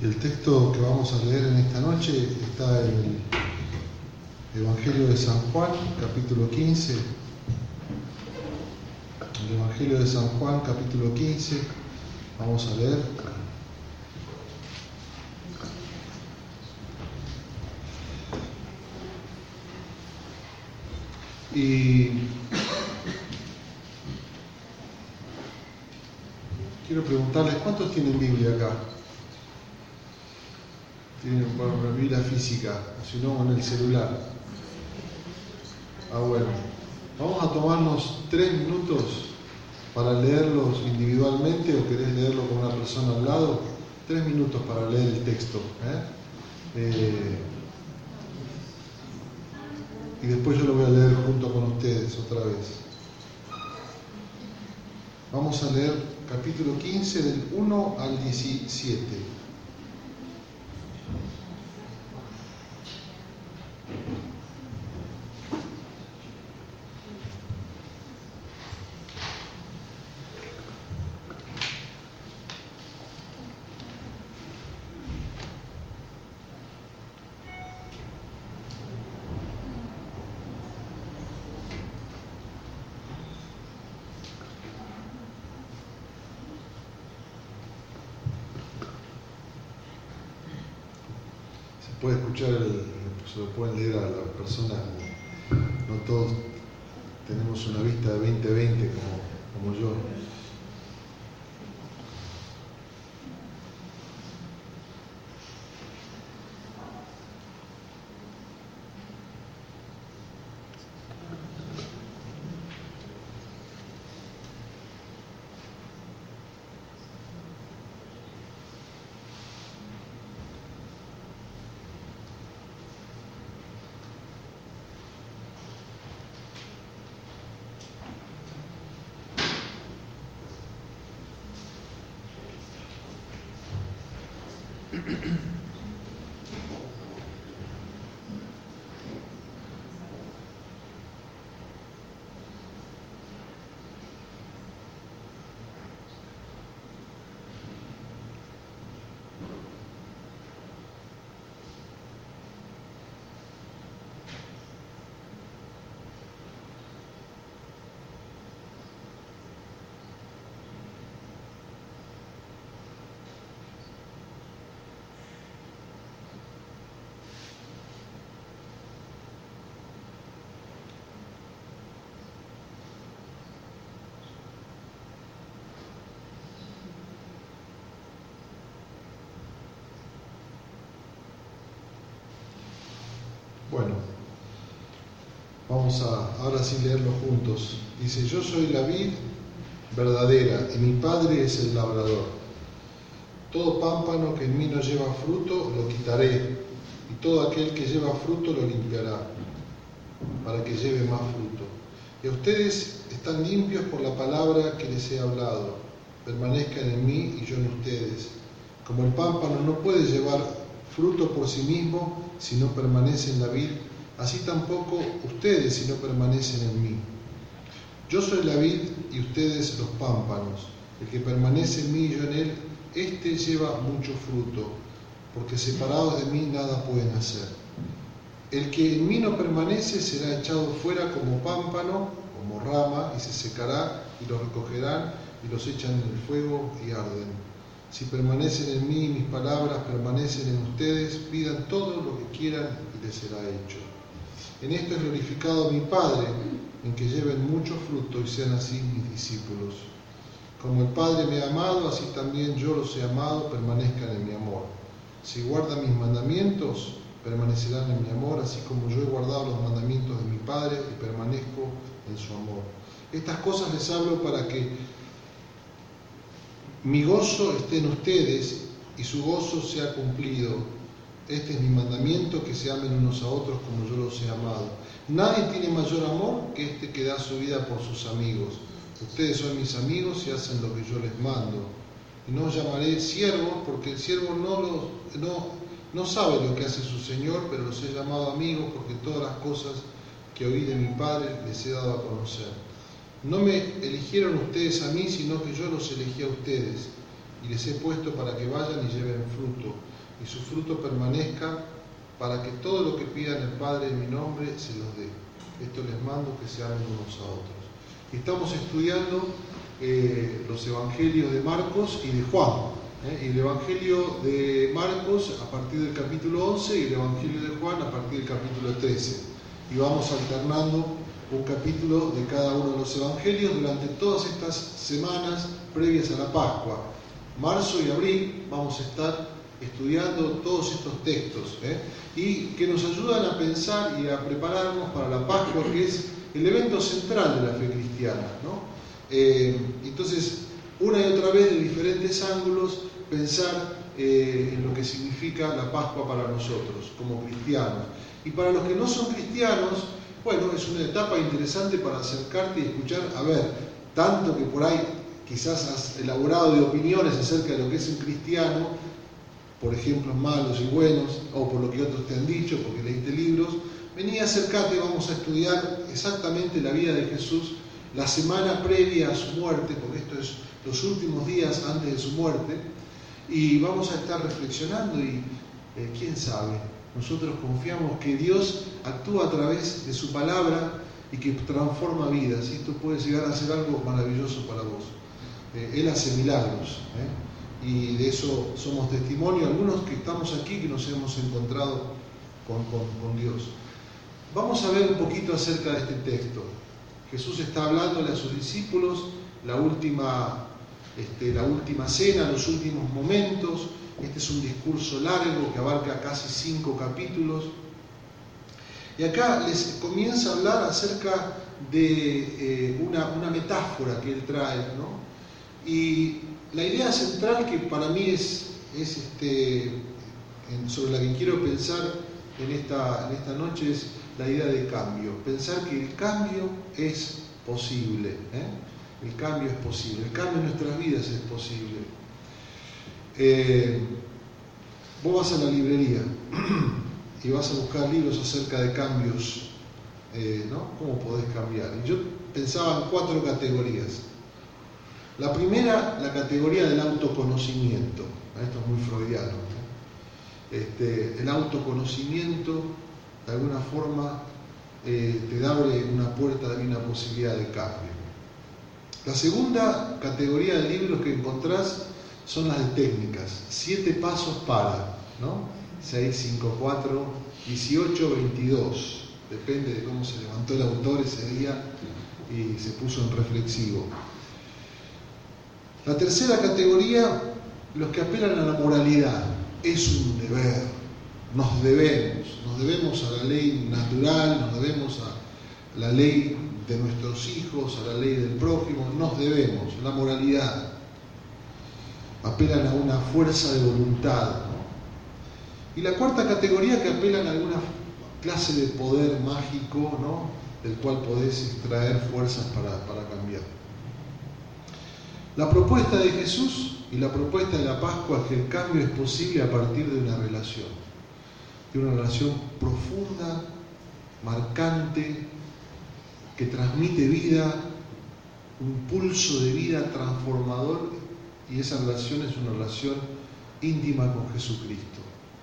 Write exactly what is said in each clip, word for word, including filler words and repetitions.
El texto que vamos a leer en esta noche está en el Evangelio de San Juan, capítulo quince. El Evangelio de San Juan, capítulo quince. Vamos a leer. Y quiero preguntarles, ¿cuántos tienen Biblia acá? Tienen una Biblia física, si no en el celular. Ah, bueno. Vamos a tomarnos tres minutos para leerlos individualmente, o querés leerlo con una persona al lado. Tres minutos para leer el texto. ¿eh? Eh, y después yo lo voy a leer junto con ustedes otra vez. Vamos a leer capítulo quince del uno al diecisiete. Puede escuchar, el, se lo pueden leer a las personas, no todos tenemos una vista de veinte veinte como, como yo. Bueno, vamos a ahora sí leerlo juntos. Dice: yo soy la vid verdadera y mi Padre es el labrador. Todo pámpano que en mí no lleva fruto lo quitaré, y todo aquel que lleva fruto lo limpiará, para que lleve más fruto. Y ustedes están limpios por la palabra que les he hablado. Permanezcan en mí y yo en ustedes. Como el pámpano no puede llevar fruto por sí mismo si no permanece en la vid, así tampoco ustedes si no permanecen en mí. Yo soy la vid y ustedes los pámpanos. El que permanece en mí y yo en él, éste lleva mucho fruto, porque separados de mí nada pueden hacer. El que en mí no permanece será echado fuera como pámpano, como rama, y se secará, y los recogerán y los echan en el fuego y arden. Si permanecen en mí y mis palabras permanecen en ustedes, pidan todo lo que quieran y les será hecho. En esto es glorificado mi Padre, en que lleven mucho fruto y sean así mis discípulos. Como el Padre me ha amado, así también yo los he amado, permanezcan en mi amor. Si guardan mis mandamientos, permanecerán en mi amor, así como yo he guardado los mandamientos de mi Padre y permanezco en su amor. Estas cosas les hablo para que mi gozo esté en ustedes y su gozo sea cumplido. Este es mi mandamiento, que se amen unos a otros como yo los he amado. Nadie tiene mayor amor que este que da su vida por sus amigos. Ustedes son mis amigos y hacen lo que yo les mando. Y no os llamaré siervos, porque el siervo no, los, no, no sabe lo que hace su Señor, pero los he llamado amigos, porque todas las cosas que oí de mi Padre les he dado a conocer. No me eligieron ustedes a mí, sino que yo los elegí a ustedes, y les he puesto para que vayan y lleven fruto, y su fruto permanezca, para que todo lo que pidan el Padre en mi nombre se los dé. Esto les mando, que se amen unos a otros. Y estamos estudiando eh, los evangelios de Marcos y de Juan. ¿eh? Y el evangelio de Marcos a partir del capítulo once y el evangelio de Juan a partir del capítulo trece. Y vamos alternando un capítulo de cada uno de los evangelios durante todas estas semanas previas a la Pascua. Marzo y abril vamos a estar estudiando todos estos textos ¿eh? y que nos ayudan a pensar y a prepararnos para la Pascua, que es el evento central de la fe cristiana, ¿no? Eh, entonces, una y otra vez, de diferentes ángulos, pensar eh, en lo que significa la Pascua para nosotros como cristianos. Y para los que no son cristianos, bueno, es una etapa interesante para acercarte y escuchar, a ver, tanto que por ahí quizás has elaborado de opiniones acerca de lo que es un cristiano, por ejemplos malos y buenos, o por lo que otros te han dicho, porque leíste libros. Vení, acércate, vamos a estudiar exactamente la vida de Jesús, la semana previa a su muerte, porque esto es los últimos días antes de su muerte, y vamos a estar reflexionando y, eh, quién sabe, nosotros confiamos que Dios actúa a través de su palabra y que transforma vidas, y esto puede llegar a ser algo maravilloso para vos. Eh, Él hace milagros, ¿eh? Y de eso somos testimonio, algunos que estamos aquí, que nos hemos encontrado con, con, con Dios. Vamos a ver un poquito acerca de este texto. Jesús está hablándole a sus discípulos, la última, este, la última cena, los últimos momentos. Este es un discurso largo que abarca casi cinco capítulos. Y acá les comienza a hablar acerca de eh, una, una metáfora que él trae, ¿no? Y la idea central que para mí es, es este, en, sobre la que quiero pensar en esta, en esta noche es la idea de cambio. Pensar que el cambio es posible. ¿eh? El cambio es posible. El cambio en nuestras vidas es posible. Eh, vos vas a la librería y vas a buscar libros acerca de cambios, eh, ¿no? ¿Cómo podés cambiar? Y yo pensaba en cuatro categorías. La primera, la categoría del autoconocimiento. Esto es muy freudiano. ¿eh? Este, el autoconocimiento, de alguna forma, eh, te abre una puerta y una posibilidad de cambio. La segunda categoría de libros que encontrás son las de técnicas. Siete pasos para, ¿no? seis, cinco, cuatro, dieciocho, veintidós. Depende de cómo se levantó el autor ese día y se puso en reflexivo. La tercera categoría, los que apelan a la moralidad. Es un deber, nos debemos, nos debemos a la ley natural, nos debemos a la ley de nuestros hijos, a la ley del prójimo, nos debemos, la moralidad. Apelan a una fuerza de voluntad, ¿no? Y la cuarta categoría, que apelan a alguna clase de poder mágico, ¿no? Del cual podés extraer fuerzas para, para cambiar. La propuesta de Jesús y la propuesta de la Pascua es que el cambio es posible a partir de una relación, de una relación profunda, marcante, que transmite vida, un pulso de vida transformador, y esa relación es una relación íntima con Jesucristo.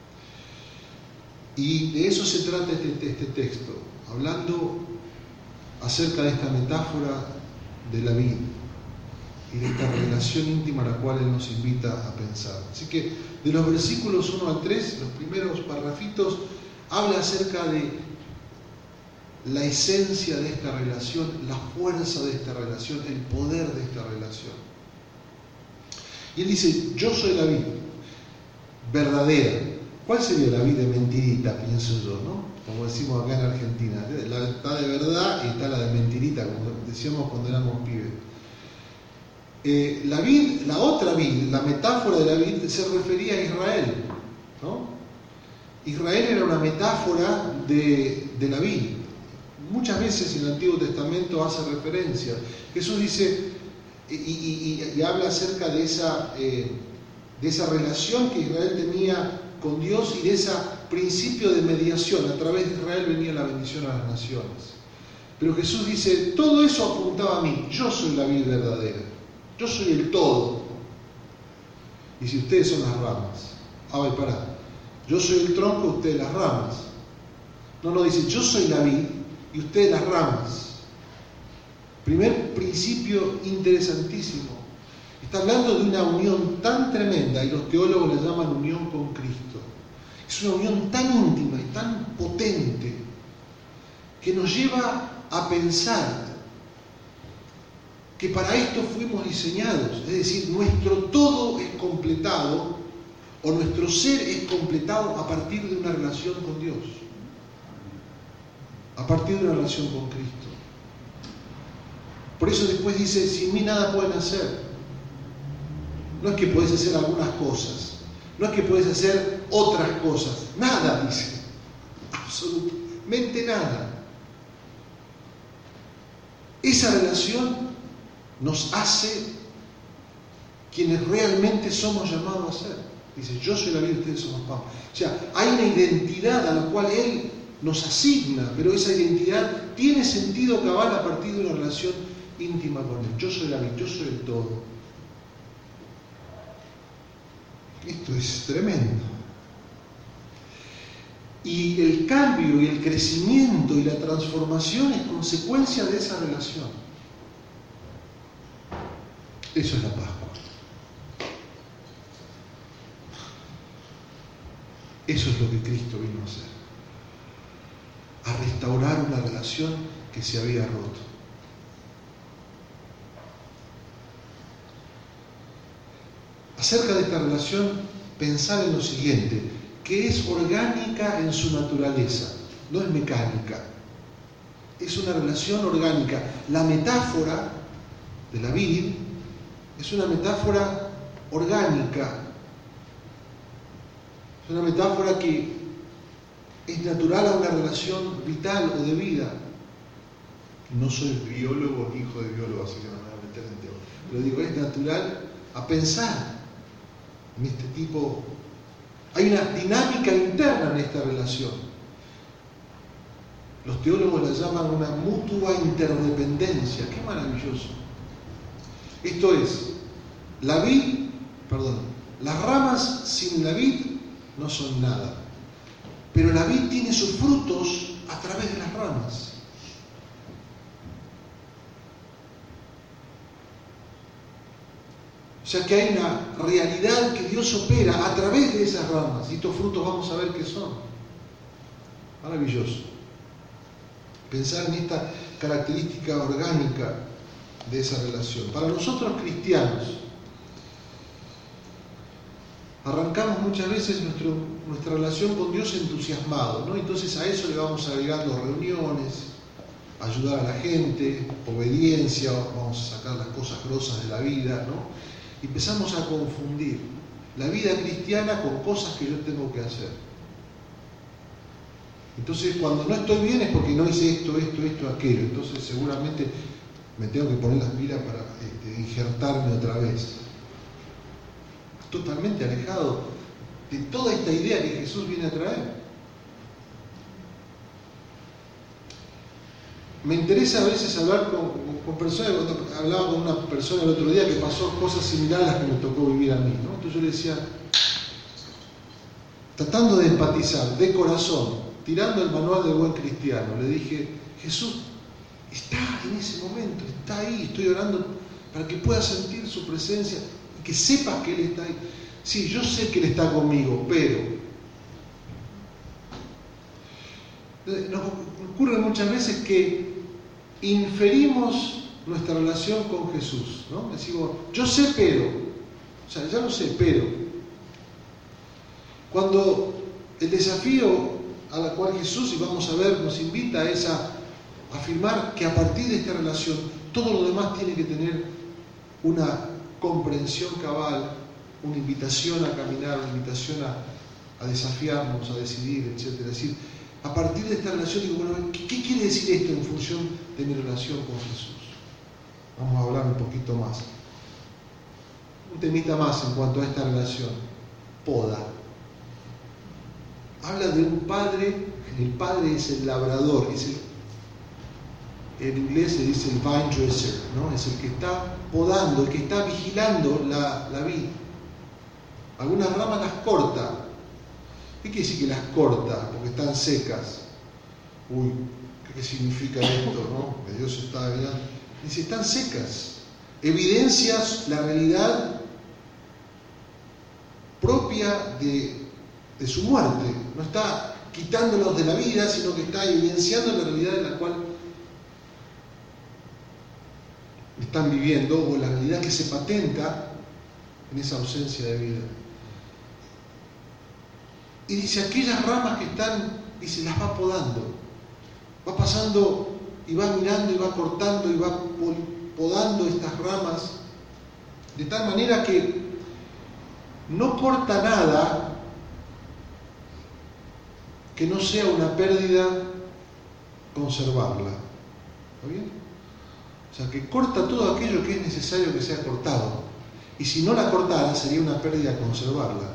Y de eso se trata este, este texto, hablando acerca de esta metáfora de la vida y de esta relación íntima a la cual Él nos invita a pensar. Así que de los versículos uno al tres, los primeros parrafitos, habla acerca de la esencia de esta relación, la fuerza de esta relación, el poder de esta relación. Y Él dice, yo soy la vid verdadera. ¿Cuál sería la vid de mentirita, pienso yo, ¿no? Como decimos acá en Argentina. La, está de verdad y está la de mentirita, como decíamos cuando éramos pibes. Eh, la vid, la otra vid, la metáfora de la vid se refería a Israel, ¿no? Israel era una metáfora de, de la vid. Muchas veces en el Antiguo Testamento hace referencia. Jesús dice y, y, y habla acerca de esa, eh, de esa relación que Israel tenía con Dios y de ese principio de mediación. A través de Israel venía la bendición a las naciones. Pero Jesús dice, todo eso apuntaba a mí. Yo soy la vid verdadera. Yo soy el todo. Y si ustedes son las ramas. Ah, y pará. Yo soy el tronco, ustedes las ramas. No, no, dice, yo soy la vid y ustedes las ramas. Primer principio interesantísimo. Está hablando de una unión tan tremenda, y los teólogos la llaman unión con Cristo. Es una unión tan íntima y tan potente que nos lleva a pensar que para esto fuimos diseñados. Es decir, nuestro todo es completado, o nuestro ser es completado a partir de una relación con Dios, a partir de una relación con Cristo. Por eso después dice, sin mí nada pueden hacer. No es que podés hacer algunas cosas, no es que podés hacer otras cosas, nada, dice, absolutamente nada. Esa relación nos hace quienes realmente somos llamados a ser. Dice, yo soy la vida, ustedes somos pan. O sea, hay una identidad a la cual Él nos asigna, pero esa identidad tiene sentido cabal a partir de una relación íntima con Él. Yo soy la vida, yo soy el todo. Esto es tremendo. Y el cambio y el crecimiento y la transformación es consecuencia de esa relación. Eso es la Pascua. Eso es lo que Cristo vino a hacer. A restaurar una relación que se había roto. Acerca de esta relación, pensar en lo siguiente, que es orgánica en su naturaleza, no es mecánica. Es una relación orgánica. La metáfora de la vid es una metáfora orgánica. Es una metáfora que es natural a una relación vital o de vida. No soy biólogo ni hijo de biólogo, así que no me voy a meter en tema. Pero digo, es natural a pensar en este tipo. Hay una dinámica interna en esta relación. Los teólogos la llaman una mutua interdependencia. ¡Qué maravilloso! Esto es, la vid, perdón, las ramas sin la vid no son nada. Pero la vid tiene sus frutos a través de las ramas. O sea que hay una realidad que Dios opera a través de esas ramas. Y estos frutos vamos a ver qué son. Maravilloso. Pensar en esta característica orgánica de esa relación. Para nosotros cristianos, arrancamos muchas veces nuestro, nuestra relación con Dios entusiasmados, ¿no? Entonces a eso le vamos agregando reuniones, ayudar a la gente, obediencia, vamos a sacar las cosas grosas de la vida, ¿no? Y empezamos a confundir la vida cristiana con cosas que yo tengo que hacer. Entonces cuando no estoy bien es porque no hice esto, esto, esto, aquello. Entonces seguramente me tengo que poner las pilas para este, injertarme otra vez. Totalmente alejado de toda esta idea que Jesús viene a traer. Me interesa a veces hablar con, con personas, hablaba con una persona el otro día que pasó cosas similares a las que me tocó vivir a mí, ¿no? Entonces yo le decía, tratando de empatizar, de corazón, tirando el manual del buen cristiano, le dije, Jesús está en ese momento, está ahí, estoy orando para que puedas sentir su presencia y que sepas que Él está ahí. Sí, yo sé que Él está conmigo, pero nos ocurre muchas veces que inferimos nuestra relación con Jesús, ¿no? Decimos, yo sé, pero, o sea, ya lo sé, pero. Cuando el desafío a la cual Jesús, y vamos a ver, nos invita es a afirmar que a partir de esta relación todo lo demás tiene que tener una comprensión cabal, una invitación a caminar, una invitación a, a desafiarnos, a decidir, etcétera. Es decir, a partir de esta relación, digo, bueno, ¿qué, ¿qué quiere decir esto en función de mi relación con Jesús? Vamos a hablar un poquito más. Un temita más en cuanto a esta relación. Poda. Habla de un padre, el padre es el labrador, es el, en inglés se dice el vine dresser, ¿no? Es el que está podando, el que está vigilando la, la vid. Algunas ramas las corta ¿Qué quiere decir que las corta? Porque están secas. Uy, ¿qué significa esto? ¿No? Que Dios está hablando. Dice, están secas. Evidencias la realidad propia de, de su muerte. No está quitándolos de la vida, sino que está evidenciando la realidad en la cual están viviendo, o la realidad que se patenta en esa ausencia de vida. Y dice, aquellas ramas que están, dice, las va podando. Va pasando y va mirando y va cortando y va podando estas ramas, de tal manera que no corta nada que no sea una pérdida conservarla. ¿Está bien? O sea, que corta todo aquello que es necesario que sea cortado. Y si no la cortara, sería una pérdida conservarla.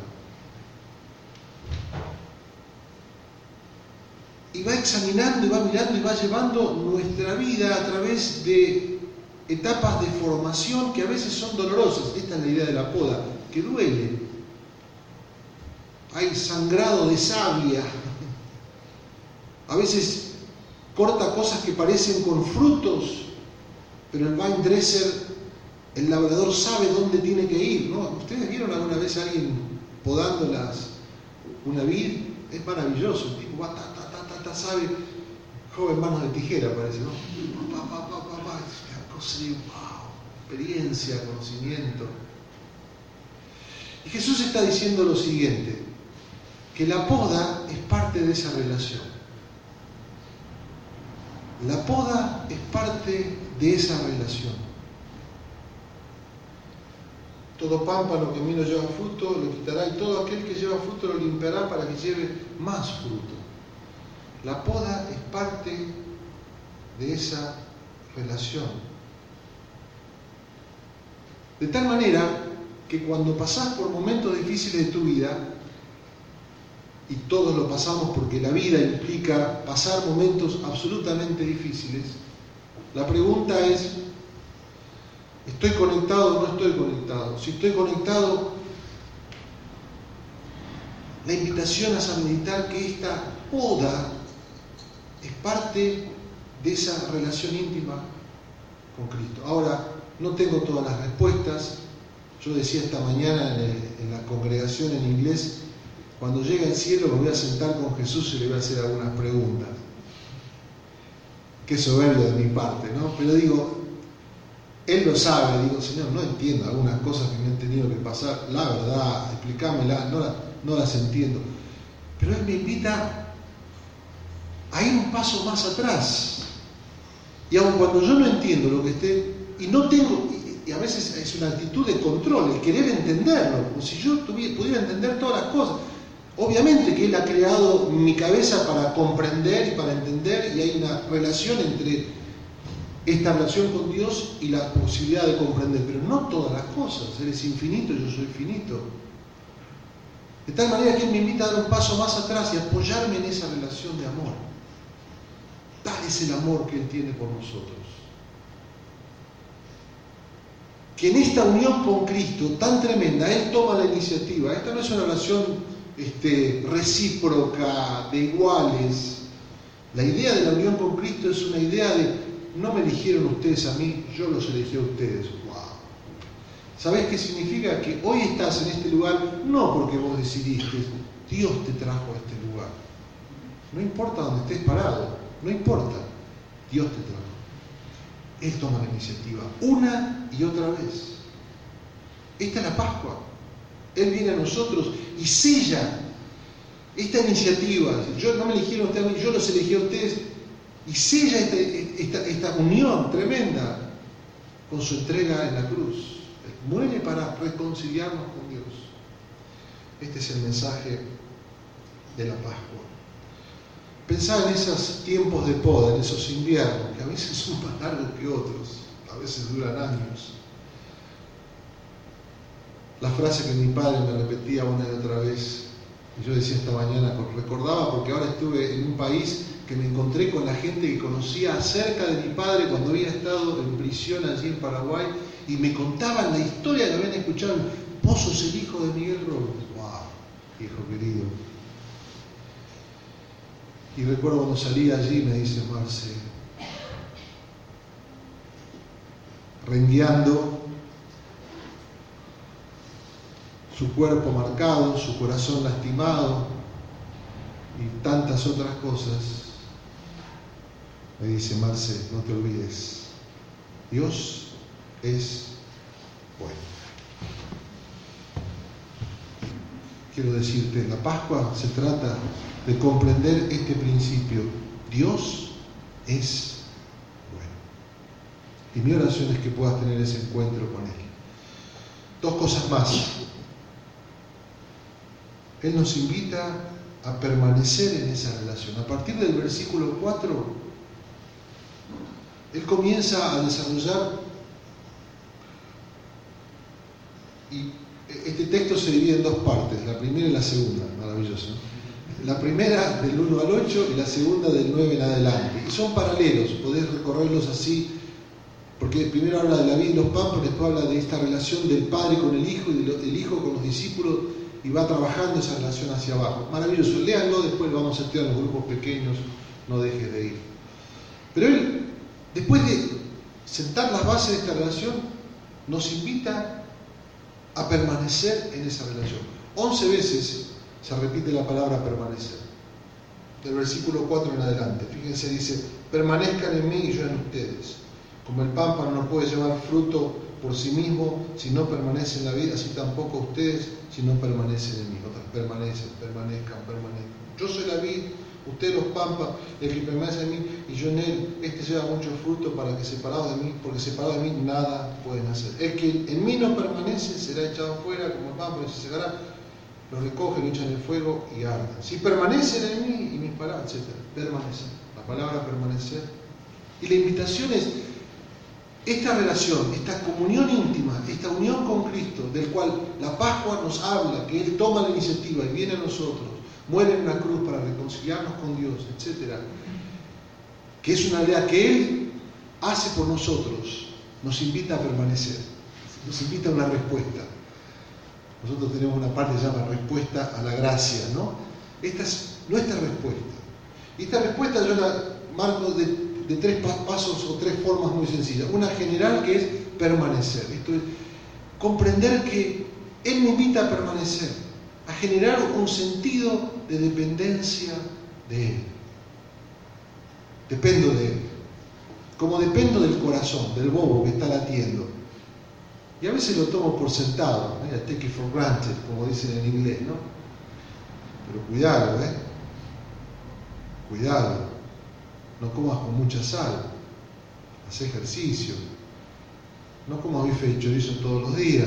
Y va examinando y va mirando y va llevando nuestra vida a través de etapas de formación que a veces son dolorosas. Esta es la idea de la poda, que duele. Hay sangrado de savia. A veces corta cosas que parecen con frutos, pero el vinedresser, el labrador, sabe dónde tiene que ir, ¿no? ¿Ustedes vieron alguna vez a alguien podando las, una vid? Es maravilloso, el tipo va, ta, ta, ta, ta, ta, sabe, joven manos de tijera parece, ¿no? Pa, pa, pa, pa, pa, es una cosa de, wow, experiencia, conocimiento. Y Jesús está diciendo lo siguiente, que la poda es parte de esa relación. La poda es parte de esa relación. Todo pámpano que en mí no lleva fruto lo quitará, y todo aquel que lleva fruto lo limpiará para que lleve más fruto. La poda es parte de esa relación. De tal manera que cuando pasás por momentos difíciles de tu vida, y todos lo pasamos porque la vida implica pasar momentos absolutamente difíciles, la pregunta es, ¿estoy conectado o no estoy conectado? Si estoy conectado, la invitación es a meditar que esta poda es parte de esa relación íntima con Cristo. Ahora, no tengo todas las respuestas. Yo decía esta mañana en, el, en la congregación en inglés, cuando llegue al cielo me voy a sentar con Jesús y le voy a hacer algunas preguntas. Qué soberbio de mi parte, ¿no? Pero digo, Él lo sabe. Digo, Señor, no entiendo algunas cosas que me han tenido que pasar. La verdad, explícamela, no, la, no las entiendo. Pero Él me invita a ir un paso más atrás. Y aun cuando yo no entiendo lo que esté, y no tengo, y, y a veces es una actitud de control, el querer entenderlo, como si yo tuviera, pudiera entender todas las cosas. Obviamente que Él ha creado mi cabeza para comprender y para entender, y hay una relación entre esta relación con Dios y la posibilidad de comprender, pero no todas las cosas. Él es infinito, yo soy finito. De tal manera que Él me invita a dar un paso más atrás y apoyarme en esa relación de amor. Tal es el amor que Él tiene por nosotros. Que en esta unión con Cristo tan tremenda, Él toma la iniciativa. Esta no es una relación Este, recíproca, de iguales. La idea de la unión con Cristo es una idea de no me eligieron ustedes a mí, yo los elegí a ustedes. Wow. ¿Sabés qué significa? Que hoy estás en este lugar no porque vos decidiste, Dios te trajo a este lugar. No importa dónde estés parado, no importa, Dios te trajo. Él toma la iniciativa una y otra vez. Esta es la Pascua. Él viene a nosotros y sella esta iniciativa. Yo no me eligieron ustedes a mí, yo los elegí a ustedes, y sella esta, esta, esta unión tremenda con su entrega en la cruz. Muere para reconciliarnos con Dios. Este es el mensaje de la Pascua. Pensá en esos tiempos de poda, en esos inviernos, que a veces son más largos que otros, a veces duran años. La frase que mi padre me repetía una y otra vez, y yo decía esta mañana, recordaba porque ahora estuve en un país que me encontré con la gente que conocía acerca de mi padre cuando había estado en prisión allí en Paraguay, y me contaban la historia que habían escuchado. Vos sos el hijo de Miguel Robles. ¡Wow! Hijo querido. Y recuerdo cuando salí allí, me dice Marce, rengueando, su cuerpo marcado, su corazón lastimado y tantas otras cosas, me dice Marce, no te olvides, Dios es bueno. Quiero decirte, la Pascua se trata de comprender este principio. Dios es bueno. Y mi oración es que puedas tener ese encuentro con Él. Dos cosas más. Él nos invita a permanecer en esa relación. A partir del versículo cuatro, Él comienza a desarrollar, y este texto se divide en dos partes, la primera y la segunda, maravilloso. La primera del uno al ocho y la segunda del nueve en adelante. Y son paralelos, podés recorrerlos así, porque primero habla de la vida y los pámpanos, después habla de esta relación del Padre con el Hijo y del Hijo con los discípulos, y va trabajando esa relación hacia abajo. Maravilloso, léanlo, después lo vamos a estudiar en los grupos pequeños, no dejes de ir. Pero Él, después de sentar las bases de esta relación, nos invita a permanecer en esa relación. Once veces se repite la palabra permanecer. Del versículo cuatro en adelante. Fíjense, dice, permanezcan en mí y yo en ustedes. Como el pámpano no puede llevar fruto por sí mismo si no permanece en la vida, así tampoco ustedes si no permanecen en mí. Otras permanecen, permanezcan, permanezcan. Yo soy la vid, ustedes los pampas, el que permanece en mí y yo en él, este lleva mucho fruto para que separados de mí, porque separados de mí nada pueden hacer. El que en mí no permanece será echado fuera como el pámpano y se secará, lo recogen, lo echan en el fuego y arden. Si permanecen en mí y mis palabras, etcétera, permanecen. La palabra permanecer. Y la invitación es esta relación, esta comunión íntima, esta unión con Cristo, del cual la Pascua nos habla, que Él toma la iniciativa y viene a nosotros, muere en una cruz para reconciliarnos con Dios, etcétera, que es una idea que Él hace por nosotros, nos invita a permanecer, nos invita a una respuesta. Nosotros tenemos una parte que se llama respuesta a la gracia, ¿no? Esta es nuestra respuesta. Y esta respuesta yo la marco de, de tres pasos o tres formas muy sencillas. Una general, que es permanecer. Esto es comprender que Él me invita a permanecer, a generar un sentido de dependencia de Él. Dependo de Él. Como dependo del corazón, del bobo que está latiendo. Y a veces lo tomo por sentado, ¿eh? I take it for granted, como dicen en inglés, ¿no? Pero cuidado, ¿eh? Cuidado. No comas con mucha sal. Haz ejercicio. No comas bife de chorizo todos los días.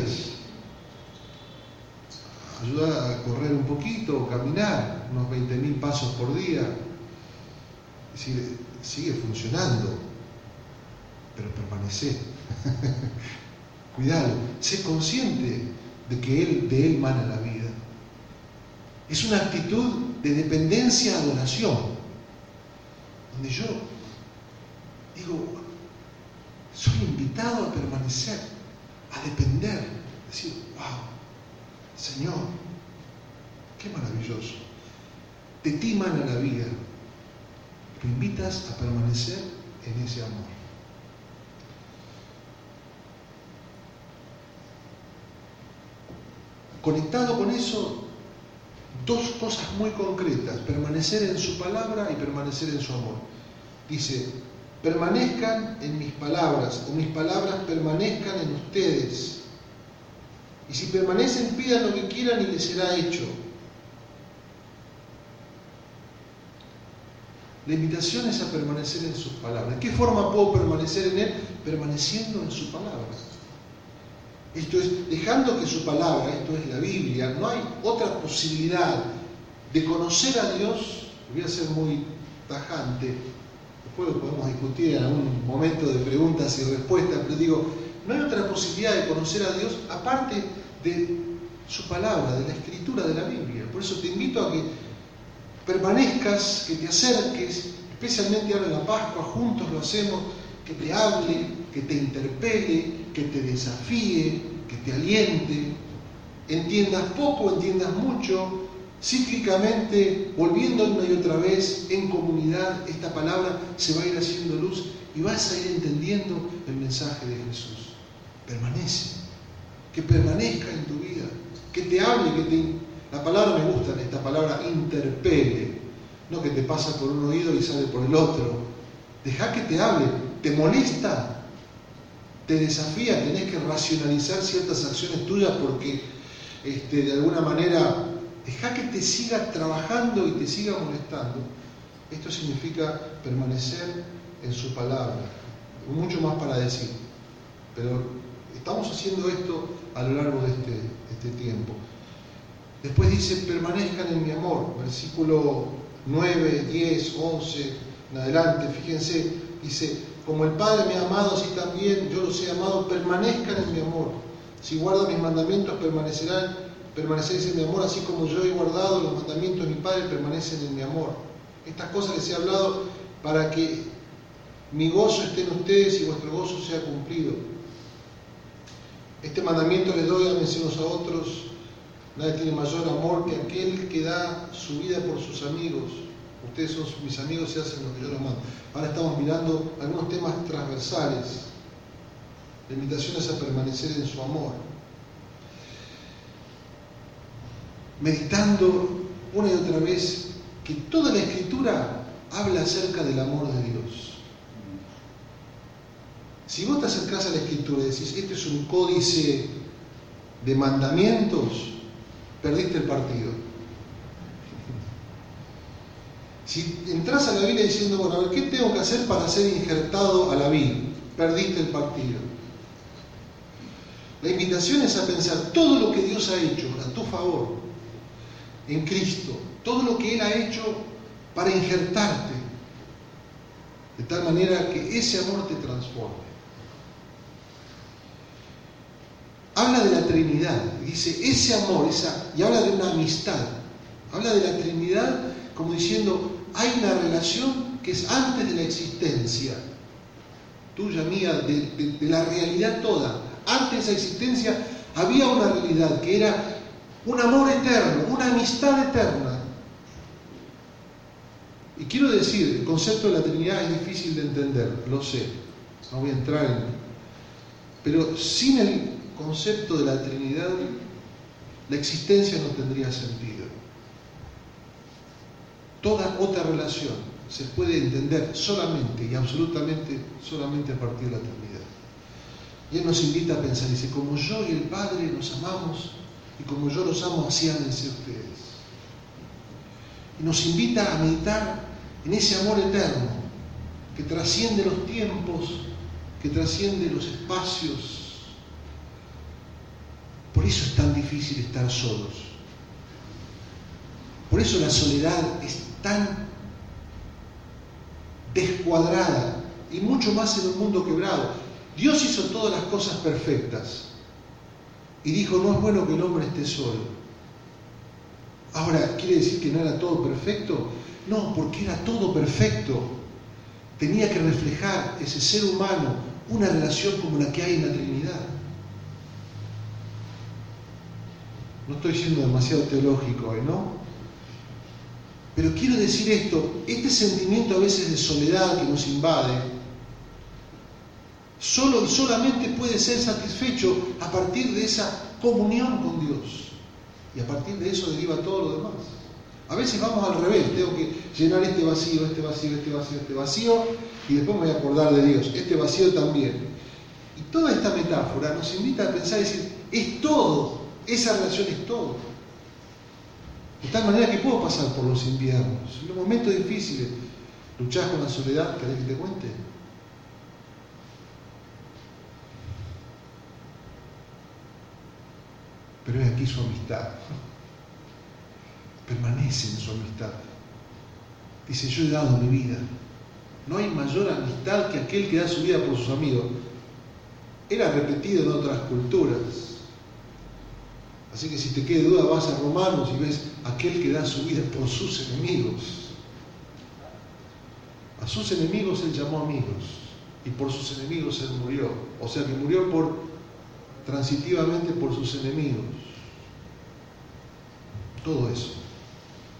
Ayuda a correr un poquito o caminar, unos veinte mil pasos por día. Es decir, sigue funcionando, pero permanece. Cuidado, sé consciente de que él, de Él mana la vida. Es una actitud de dependencia, adoración, donde yo digo, soy invitado a permanecer, a depender, decir, wow, Señor, qué maravilloso. De ti mana la vida. Me invitas a permanecer en ese amor. Conectado con eso, dos cosas muy concretas: permanecer en su palabra y permanecer en su amor. Dice, permanezcan en mis palabras, o mis palabras permanezcan en ustedes. Y si permanecen, pidan lo que quieran y les será hecho. La invitación es a permanecer en sus palabras. ¿De qué forma puedo permanecer en Él? Permaneciendo en su palabra. Esto es, dejando que su palabra, esto es la Biblia, no hay otra posibilidad de conocer a Dios. Voy a ser muy tajante, después lo podemos discutir en algún momento de preguntas y respuestas, pero digo, no hay otra posibilidad de conocer a Dios aparte de su palabra, de la escritura de la Biblia. Por eso te invito a que permanezcas, que te acerques, especialmente ahora en la Pascua, juntos lo hacemos, que te hable, que te interpele, que te desafíe, que te aliente, entiendas poco, entiendas mucho, cíclicamente, volviendo una y otra vez en comunidad, esta palabra se va a ir haciendo luz y vas a ir entendiendo el mensaje de Jesús. Permanece, que permanezca en tu vida, que te hable, que te... La palabra me gusta, esta palabra interpele, no que te pasa por un oído y sale por el otro. Deja que te hable, te molesta, te desafía, tenés que racionalizar ciertas acciones tuyas porque este, de alguna manera deja que te siga trabajando y te siga molestando. Esto significa permanecer en su palabra. Mucho más para decir, pero estamos haciendo esto a lo largo de este, de este tiempo. Después dice, permanezcan en mi amor, versículo nueve, diez, once, en adelante, fíjense, dice, como el Padre me ha amado, así también yo los he amado, permanezcan en mi amor. Si guardan mis mandamientos, permanecerán, permaneceréis en mi amor, así como yo he guardado los mandamientos de mi Padre, permanecen en mi amor. Estas cosas les he hablado para que mi gozo esté en ustedes y vuestro gozo sea cumplido. Este mandamiento les doy, ámense unos a otros. Nadie tiene mayor amor que aquel que da su vida por sus amigos. Ustedes son mis amigos y hacen lo que yo los mando. Ahora estamos mirando algunos temas transversales. La invitación es a permanecer en su amor. Meditando una y otra vez que toda la Escritura habla acerca del amor de Dios. Si vos te acercás a la Escritura y decís, este es un códice de mandamientos, perdiste el partido. Si entras a la Biblia diciendo, bueno, a ver, ¿qué tengo que hacer para ser injertado a la Biblia? Perdiste el partido. La invitación es a pensar todo lo que Dios ha hecho a tu favor, en Cristo, todo lo que Él ha hecho para injertarte, de tal manera que ese amor te transforme. Habla de la Trinidad, dice ese amor, esa, y habla de una amistad, habla de la Trinidad como diciendo, hay una relación que es antes de la existencia, tuya, mía, de, de, de la realidad toda. Antes de esa existencia había una realidad que era un amor eterno, una amistad eterna. Y quiero decir, el concepto de la Trinidad es difícil de entender, lo sé, no voy a entrar en... Pero sin el concepto de la Trinidad, la existencia no tendría sentido. Toda otra relación se puede entender solamente y absolutamente solamente a partir de la Trinidad. Y Él nos invita a pensar, dice, como yo y el Padre nos amamos y como yo los amo, así ámense ustedes. Y nos invita a meditar en ese amor eterno que trasciende los tiempos, que trasciende los espacios. Por eso es tan difícil estar solos. Por eso la soledad es tan descuadrada y mucho más en un mundo quebrado. Dios hizo todas las cosas perfectas y dijo, no es bueno que el hombre esté solo. Ahora, ¿quiere decir que no era todo perfecto? No, porque era todo perfecto. Tenía que reflejar ese ser humano una relación como la que hay en la Trinidad. No estoy siendo demasiado teológico hoy, ¿no? Pero quiero decir esto, este sentimiento a veces de soledad que nos invade, solo y solamente puede ser satisfecho a partir de esa comunión con Dios. Y a partir de eso deriva todo lo demás. A veces vamos al revés, tengo que llenar este vacío, este vacío, este vacío, este vacío, y después me voy a acordar de Dios, este vacío también. Y toda esta metáfora nos invita a pensar y decir, es todo, esa relación es todo. De tal manera que puedo pasar por los inviernos, en los momentos difíciles, luchás con la soledad, ¿querés que te cuente? Pero es aquí su amistad. Permanece en su amistad. Dice, yo he dado mi vida. No hay mayor amistad que aquel que da su vida por sus amigos. Era repetido en otras culturas. Así que si te queda duda, vas a Romanos y ves aquel que da su vida por sus enemigos. A sus enemigos Él llamó amigos y por sus enemigos Él murió. O sea que murió por transitivamente por sus enemigos. Todo eso.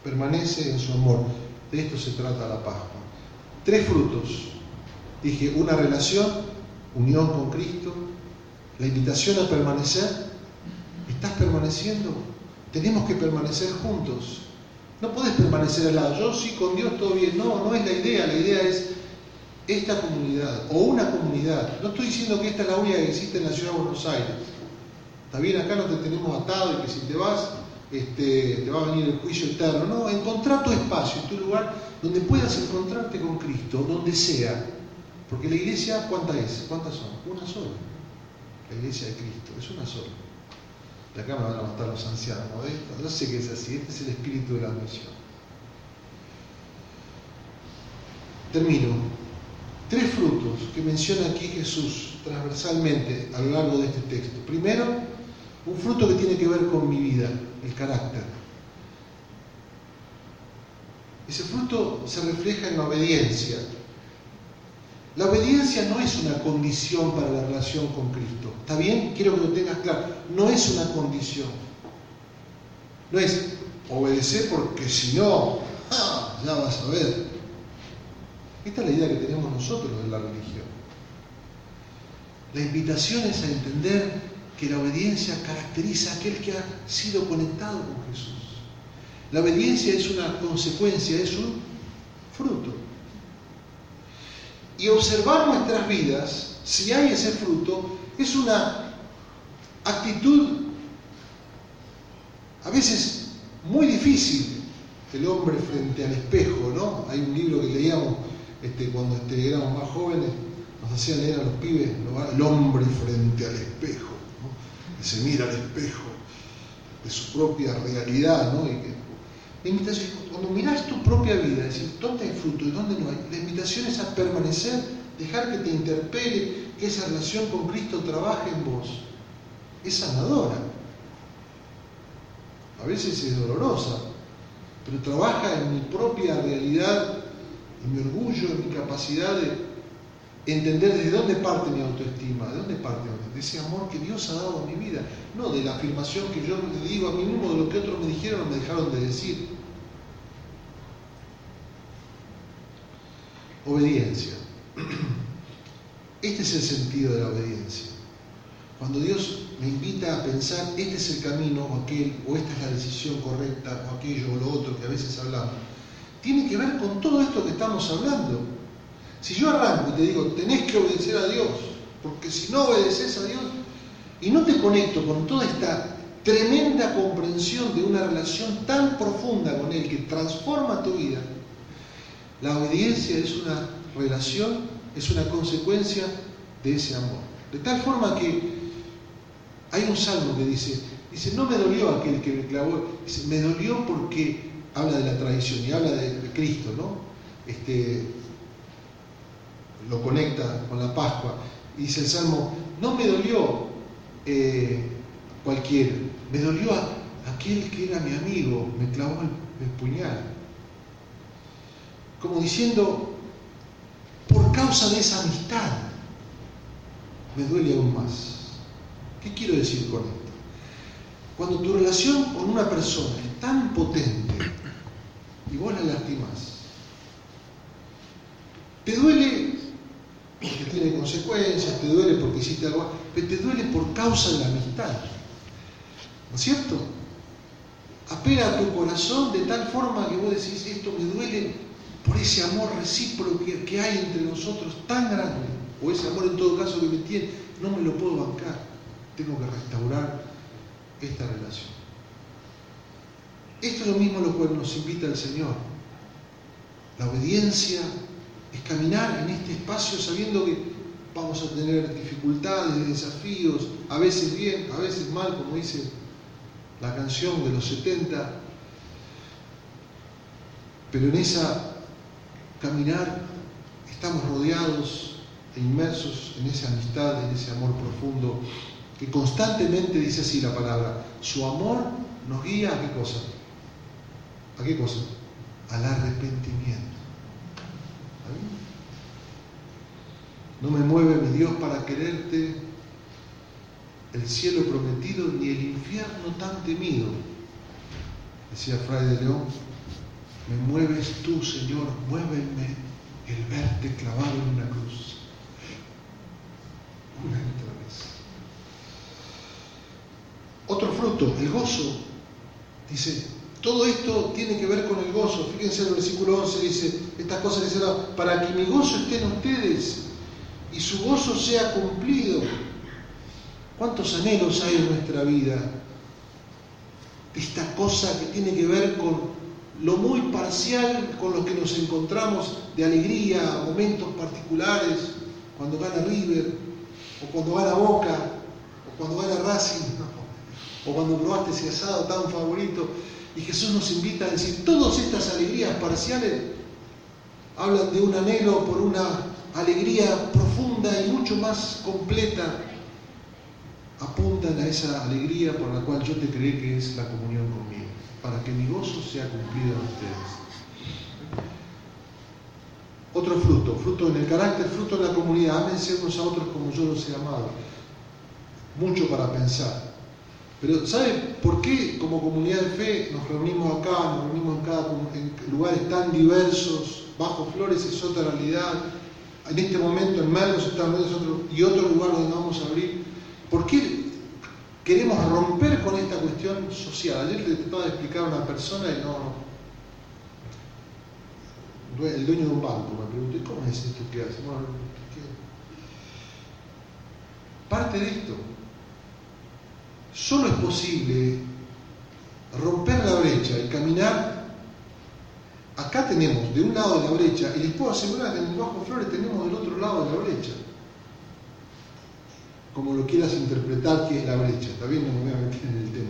permanece en su amor. De esto se trata la Pascua. Tres frutos. Dije, una relación, unión con Cristo, la invitación a permanecer. ¿Estás permaneciendo? Tenemos que permanecer juntos. No podés permanecer al lado. Yo sí, con Dios todo bien. No, no es la idea. La idea es esta comunidad o una comunidad. No estoy diciendo que esta es la única que existe en la ciudad de Buenos Aires. Está bien, acá no te tenemos atado y que si te vas, este, te va a venir el juicio eterno. No, encontrá tu espacio, tu lugar donde puedas encontrarte con Cristo, donde sea. Porque la iglesia, ¿cuánta es? ¿Cuántas son? Una sola. La iglesia de Cristo, es una sola. Y acá me van a matar los ancianos, ¿no? Yo sé que es así, este es el espíritu de la misión. Termino. Tres frutos que menciona aquí Jesús transversalmente a lo largo de este texto. Primero, un fruto que tiene que ver con mi vida, el carácter. Ese fruto se refleja en la obediencia. La obediencia no es una condición para la relación con Cristo. ¿Está bien? Quiero que lo tengas claro. No es una condición. No es obedecer porque si no, ¡ah! Ya vas a ver. Esta es la idea que tenemos nosotros de la religión. La invitación es a entender que la obediencia caracteriza a aquel que ha sido conectado con Jesús. La obediencia es una consecuencia, es un fruto. Y observar nuestras vidas, si hay ese fruto, es una actitud a veces muy difícil. El hombre frente al espejo, ¿no? Hay un libro que leíamos este, cuando este, éramos más jóvenes, nos hacían leer a los pibes, el hombre frente al espejo, ¿no? Que se mira al espejo de su propia realidad, ¿no? Y que, la invitación, cuando mirás tu propia vida, es decir, ¿dónde hay fruto y dónde no hay? La invitación es a permanecer, dejar que te interpele, que esa relación con Cristo trabaje en vos. Es sanadora. A veces es dolorosa, pero trabaja en mi propia realidad, en mi orgullo, en mi capacidad de entender desde dónde parte mi autoestima, de dónde parte de ese amor que Dios ha dado a mi vida, no de la afirmación que yo le digo a mí mismo de lo que otros me dijeron o me dejaron de decir. Obediencia. Este es el sentido de la obediencia. Cuando Dios me invita a pensar, este es el camino o aquel, o esta es la decisión correcta, o aquello o lo otro que a veces hablamos, tiene que ver con todo esto que estamos hablando. Si yo arranco y te digo, tenés que obedecer a Dios, porque si no obedeces a Dios, y no te conecto con toda esta tremenda comprensión de una relación tan profunda con Él que transforma tu vida, la obediencia es una relación, es una consecuencia de ese amor. De tal forma que hay un salmo que dice, dice, no me dolió aquel que me clavó, dice, me dolió porque habla de la traición y habla de, de Cristo, ¿no? Este, lo conecta con la Pascua. Y dice el Salmo, no me dolió eh, cualquiera, me dolió a, aquel que era mi amigo, me clavó el, el puñal. Como diciendo, por causa de esa amistad, me duele aún más. ¿Qué quiero decir con esto? Cuando tu relación con una persona es tan potente y vos la lastimás, te duele porque tiene consecuencias, te duele porque hiciste algo, pero te duele por causa de la amistad, ¿no es cierto? Apela a tu corazón de tal forma que vos decís, esto me duele por ese amor recíproco que, que hay entre nosotros tan grande, o ese amor en todo caso que me tiene, no me lo puedo bancar, tengo que restaurar esta relación. Esto es lo mismo a lo cual nos invita el Señor. La obediencia es caminar en este espacio sabiendo que vamos a tener dificultades, desafíos, a veces bien, a veces mal, como dice la canción de los setenta, pero en esa caminar estamos rodeados e inmersos en esa amistad, en ese amor profundo, que constantemente dice así la palabra, su amor nos guía a qué cosa, a qué cosa, al arrepentimiento. No me mueve mi Dios para quererte el cielo prometido ni el infierno tan temido, decía Fray de León, Me mueves tú, Señor, muéveme el verte clavado en una cruz. Una y otra vez. Otro fruto, el gozo. Dice, todo esto tiene que ver con el gozo. Fíjense en el versículo once, dice, estas cosas les serán para que mi gozo esté en ustedes y su gozo sea cumplido. ¿Cuántos anhelos hay en nuestra vida? Esta cosa que tiene que ver con lo muy parcial con lo que nos encontramos de alegría, momentos particulares, cuando gana River, o cuando gana Boca, o cuando gana Racing, ¿no? O cuando probaste ese asado tan favorito. Y Jesús nos invita a decir, todas estas alegrías parciales hablan de un anhelo por una alegría profunda y mucho más completa. Apuntan a esa alegría por la cual yo te creé, que es la comunión conmigo, para que mi gozo sea cumplido en ustedes. Otro fruto, fruto en el carácter, fruto en la comunidad. Ámense unos a otros como yo los he amado. Mucho para pensar. Pero ¿sabe por qué como comunidad de fe nos reunimos acá, nos reunimos en, cada, en lugares tan diversos? Bajo Flores es otra realidad. En este momento en Merlos está otro, y otro lugar donde vamos a abrir. ¿Por qué queremos romper con esta cuestión social? Ayer le trataba de explicar a una persona y no... El dueño de un banco me preguntó, ¿cómo es esto que hace? Bueno, ¿qué? Parte de esto. Solo es posible romper la brecha y caminar. Acá tenemos de un lado de la brecha, y les puedo asegurar que en el Bajo Flores tenemos del otro lado de la brecha. Como lo quieras interpretar, que es la brecha. Está bien, no me voy a meter en el tema.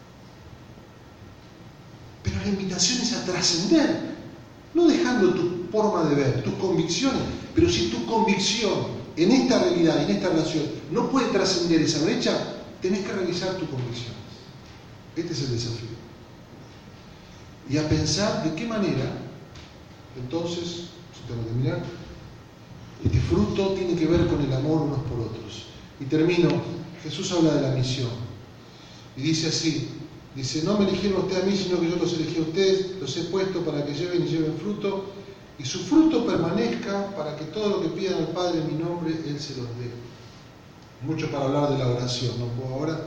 Pero la invitación es a trascender, no dejando tu forma de ver, tus convicciones, pero si tu convicción en esta realidad, en esta relación, no puede trascender esa brecha, tenés que revisar tus convicciones. Este es el desafío. Y a pensar de qué manera, entonces, si tengo que terminar, este fruto tiene que ver con el amor unos por otros. Y termino, Jesús habla de la misión. Y dice así, dice, no me eligieron ustedes a mí, sino que yo los elegí a ustedes, los he puesto para que lleven y lleven fruto, y su fruto permanezca para que todo lo que pidan al Padre en mi nombre, Él se los dé. Mucho para hablar de la oración, no puedo ahora.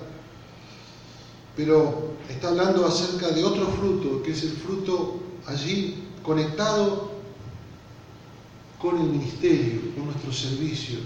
Pero está hablando acerca de otro fruto, que es el fruto allí conectado con el ministerio, con nuestro servicio,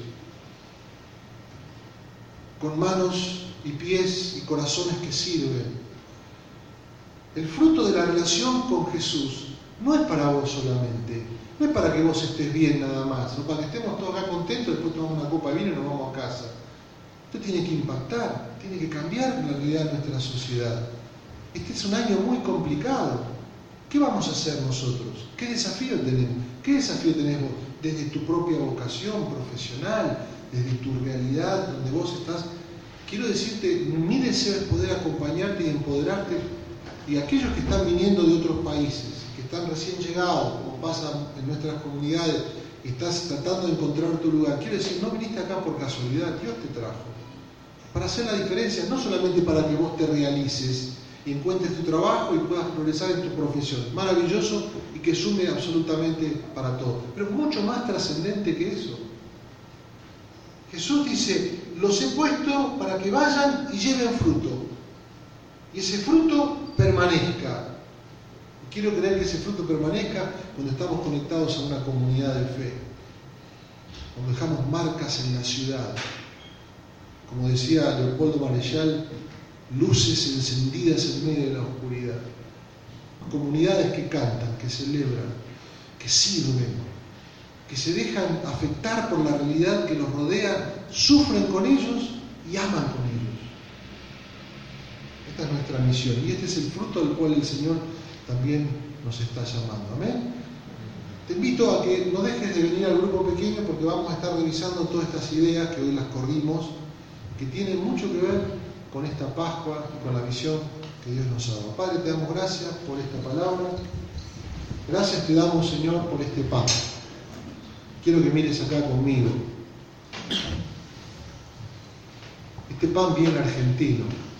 con manos y pies y corazones que sirven. El fruto de la relación con Jesús no es para vos solamente, no es para que vos estés bien nada más, no para que estemos todos acá contentos, después tomamos una copa de vino y nos vamos a casa. Esto tiene que impactar, tiene que cambiar la realidad de nuestra sociedad. Este es un año muy complicado. ¿Qué vamos a hacer nosotros? ¿Qué desafío tenemos? ¿Qué desafío tenés vos? Desde tu propia vocación profesional, desde tu realidad, donde vos estás. Quiero decirte, mi deseo es poder acompañarte y empoderarte, y aquellos que están viniendo de otros países, que están recién llegados, como pasa en nuestras comunidades, y estás tratando de encontrar tu lugar. Quiero decir, no viniste acá por casualidad, Dios te trajo. Para hacer la diferencia, no solamente para que vos te realices y encuentres tu trabajo y puedas progresar en tu profesión. Maravilloso y que sume absolutamente para todo. Pero mucho más trascendente que eso. Jesús dice, los he puesto para que vayan y lleven fruto. Y ese fruto permanezca. Y quiero creer que ese fruto permanezca cuando estamos conectados a una comunidad de fe. Cuando dejamos marcas en la ciudad. Como decía Leopoldo Marechal, luces encendidas en medio de la oscuridad. Comunidades que cantan, que celebran, que sirven, que se dejan afectar por la realidad que los rodea, sufren con ellos y aman con ellos. Esta es nuestra misión y este es el fruto al cual el Señor también nos está llamando. Amén. Te invito a que no dejes de venir al grupo pequeño porque vamos a estar revisando todas estas ideas que hoy las corrimos, que tienen mucho que ver con esta Pascua y con la visión que Dios nos ha dado. Padre, te damos gracias por esta palabra. Gracias te damos, Señor, por este pan. Quiero que mires acá conmigo. Este pan bien argentino.